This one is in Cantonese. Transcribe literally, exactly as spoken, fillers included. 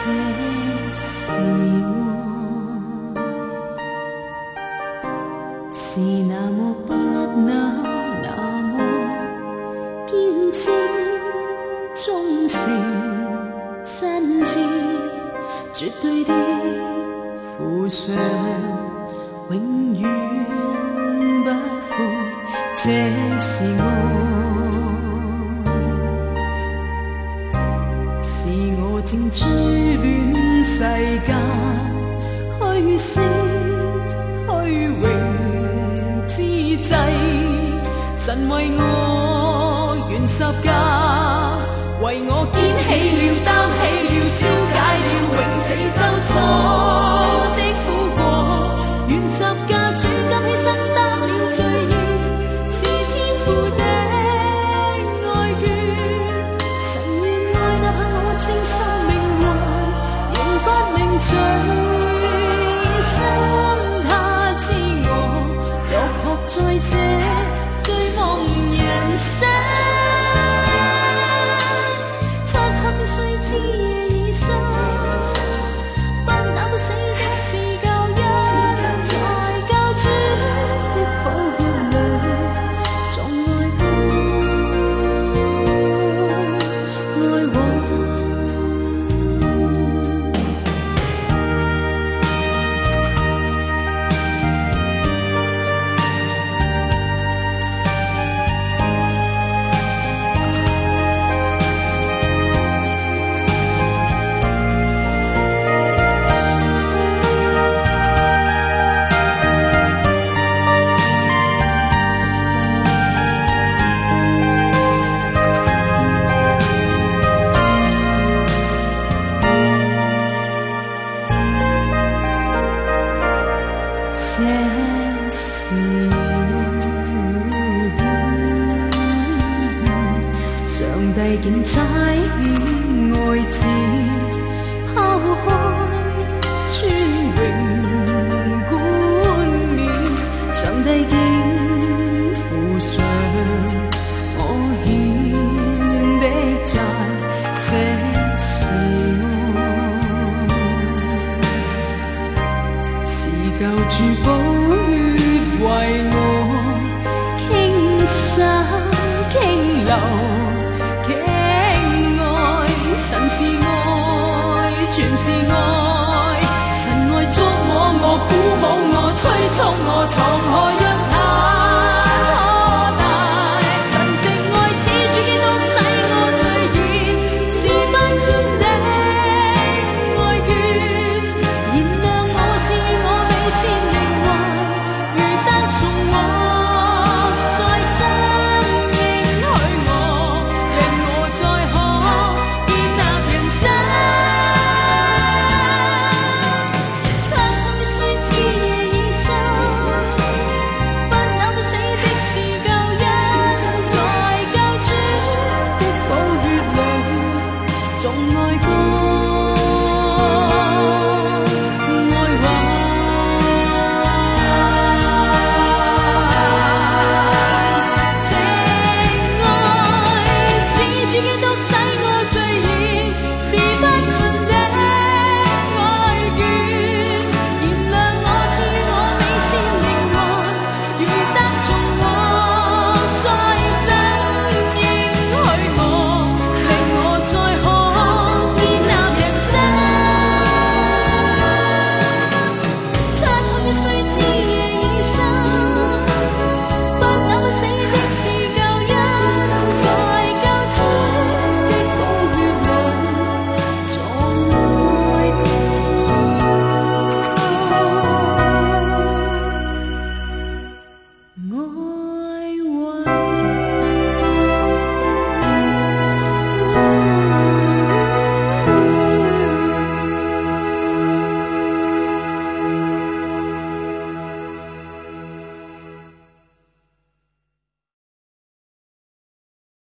是那么不能那么堅貞忠誠真摯絕對的附上永遠不悔這是我是我正追戀世間虛飾虛榮神為我願十架，為我肩起了擔起了消解了永死周錯的苦果，願十架主今犧牲得了罪孽，是天父的愛眷。神願愛哪怕我正生命還仍不明最深，他知我落魄在這人生，漆黑雖知夜已深，不那不死的是救恩，在救主的寶血裏，總愛歌愛往。竟差遣愛子拋開尊榮冠冕，上帝竟負上我欠的債，這是愛，是救主寶血為我傾灑傾流。神是愛，全是愛，神愛觸摸我，鼓舞我，催促我，敞開一眼可大。神藉愛子主基督洗我罪孽，是萬尊的愛眷，燃亮我，賜我美善靈魂，如得從我再生，應許我，令我再可總愛歌。